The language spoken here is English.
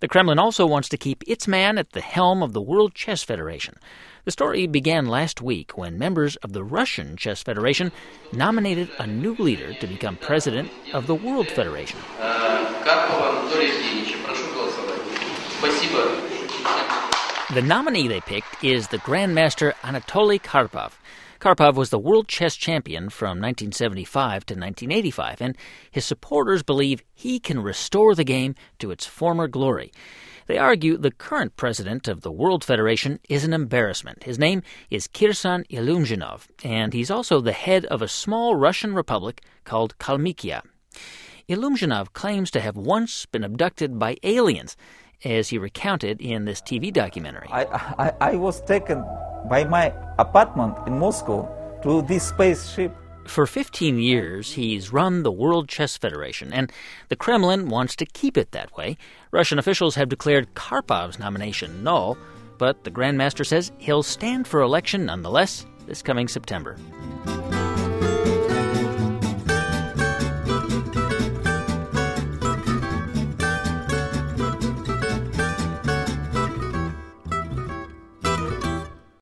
The Kremlin also wants to keep its man at the helm of the World Chess Federation. The story began last week when members of the Russian Chess Federation nominated a new leader to become president of the World Federation. The nominee they picked is the Grandmaster Anatoly Karpov. Karpov was the world chess champion from 1975 to 1985, and his supporters believe he can restore the game to its former glory. They argue the current president of the World Federation is an embarrassment. His name is Kirsan Ilumzhinov, and he's also the head of a small Russian republic called Kalmykia. Ilumzhinov claims to have once been abducted by aliens, as he recounted in this TV documentary. I was taken by my apartment in Moscow to this spaceship. For 15 years, he's run the World Chess Federation, and the Kremlin wants to keep it that way. Russian officials have declared Karpov's nomination null, but the Grandmaster says he'll stand for election nonetheless this coming September.